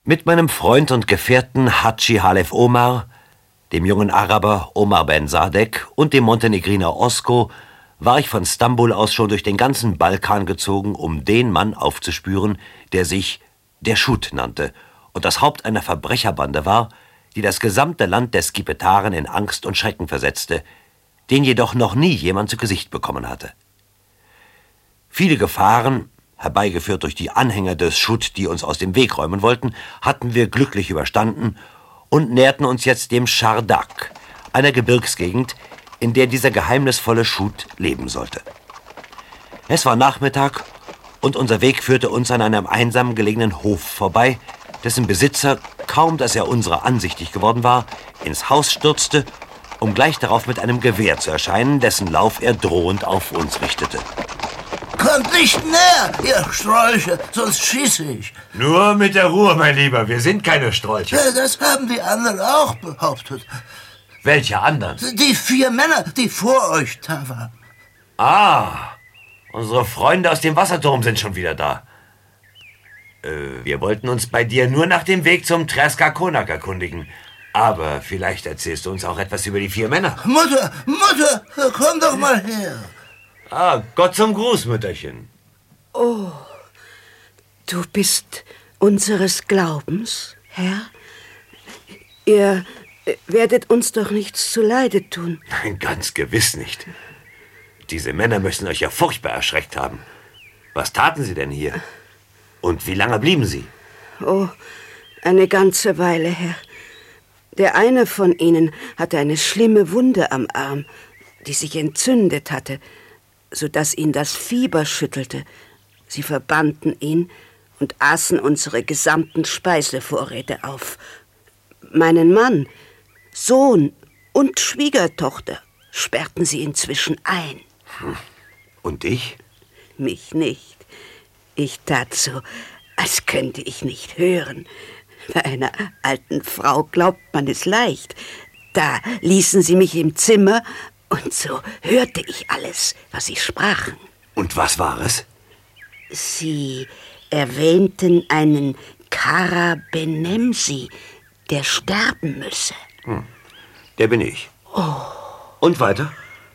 Mit meinem Freund und Gefährten Hadschi Halef Omar, dem jungen Araber Omar Ben Sadek und dem Montenegriner Osko war ich von Stambul aus schon durch den ganzen Balkan gezogen, um den Mann aufzuspüren, der sich der Schut nannte und das Haupt einer Verbrecherbande war, die das gesamte Land der Skipetaren in Angst und Schrecken versetzte, den jedoch noch nie jemand zu Gesicht bekommen hatte. Viele Gefahren, herbeigeführt durch die Anhänger des Schut, die uns aus dem Weg räumen wollten, hatten wir glücklich überstanden und näherten uns jetzt dem Schardak, einer Gebirgsgegend, in der dieser geheimnisvolle Schut leben sollte. Es war Nachmittag und unser Weg führte uns an einem einsam gelegenen Hof vorbei, dessen Besitzer, kaum dass er unserer ansichtig geworden war, ins Haus stürzte, um gleich darauf mit einem Gewehr zu erscheinen, dessen Lauf er drohend auf uns richtete. Kommt nicht näher, ihr Strolche, sonst schieße ich. Nur mit der Ruhe, mein Lieber, wir sind keine Strolche. Ja, das haben die anderen auch behauptet. Welche anderen? Die 4 Männer, die vor euch da waren. Ah, unsere Freunde aus dem Wasserturm sind schon wieder da. Wir wollten uns bei dir nur nach dem Weg zum Treska Konak erkundigen. Aber vielleicht erzählst du uns auch etwas über die 4 Männer. Mutter, komm doch mal her. Ah, Gott zum Gruß, Mütterchen. Oh, du bist unseres Glaubens, Herr? Ihr werdet uns doch nichts zuleide tun. Nein, ganz gewiss nicht. Diese Männer müssen euch ja furchtbar erschreckt haben. Was taten sie denn hier? Und wie lange blieben sie? Oh, eine ganze Weile, Herr. Der eine von ihnen hatte eine schlimme Wunde am Arm, die sich entzündet hatte, sodass ihn das Fieber schüttelte. Sie verbanden ihn und aßen unsere gesamten Speisevorräte auf. Meinen Mann, Sohn und Schwiegertochter sperrten sie inzwischen ein. Und ich? Mich nicht. Ich tat so, als könnte ich nicht hören. Bei einer alten Frau glaubt man es leicht. Da ließen sie mich im Zimmer und so hörte ich alles, was sie sprachen. Und was war es? Sie erwähnten einen Kara Benemsi, der sterben müsse. Der bin ich. Oh. Und weiter?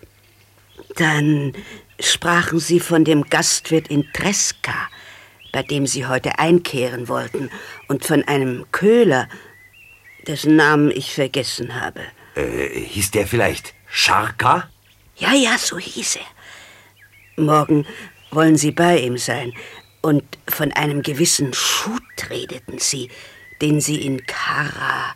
Dann sprachen sie von dem Gastwirt in Treska, bei dem sie heute einkehren wollten, und von einem Köhler, dessen Namen ich vergessen habe. Hieß der vielleicht Scharka? Ja, so hieß er. Morgen wollen sie bei ihm sein. Und von einem gewissen Schut redeten sie, den sie in Kara...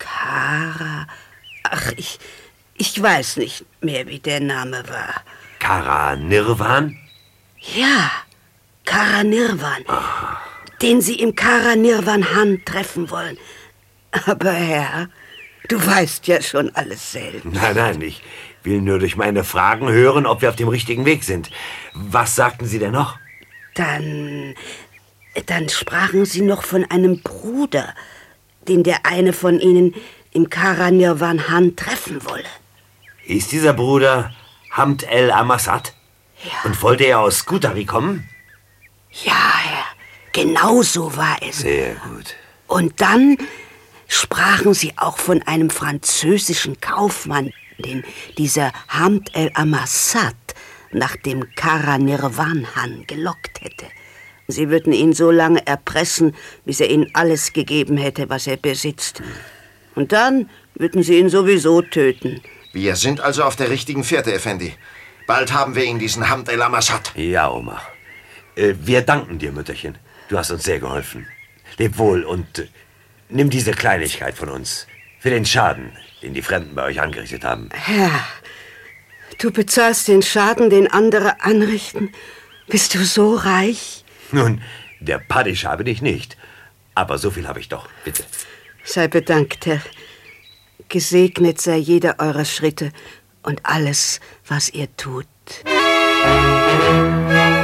Ach, ich weiß nicht mehr, wie der Name war. Kara Nirvan? Ja, Kara Nirvan. Den sie im Kara Nirvan Han treffen wollen. Aber Herr, du weißt ja schon alles selbst. Nein, ich will nur durch meine Fragen hören, ob wir auf dem richtigen Weg sind. Was sagten Sie denn noch? Dann sprachen sie noch von einem Bruder, den der eine von ihnen im Kara Nirvan Han treffen wolle. Hieß dieser Bruder Hamd el Amasat? Ja. Und wollte er aus Skutari kommen? Ja, Herr, genau so war es. Sehr gut. Und dann sprachen sie auch von einem französischen Kaufmann, den dieser Hamd el Amasat nach dem Kara Nirvan Han gelockt hätte. Sie würden ihn so lange erpressen, bis er ihnen alles gegeben hätte, was er besitzt. Und dann würden sie ihn sowieso töten. Wir sind also auf der richtigen Fährte, Effendi. Bald haben wir ihn, diesen Hamd el Amasat. Ja, Oma. Wir danken dir, Mütterchen. Du hast uns sehr geholfen. Leb wohl und nimm diese Kleinigkeit von uns. Für den Schaden, den die Fremden bei euch angerichtet haben. Herr, du bezahlst den Schaden, den andere anrichten. Bist du so reich? Nun, der Padishah bin ich nicht. Aber so viel habe ich doch, bitte. Sei bedankt, Herr. Gesegnet sei jeder eurer Schritte und alles, was ihr tut.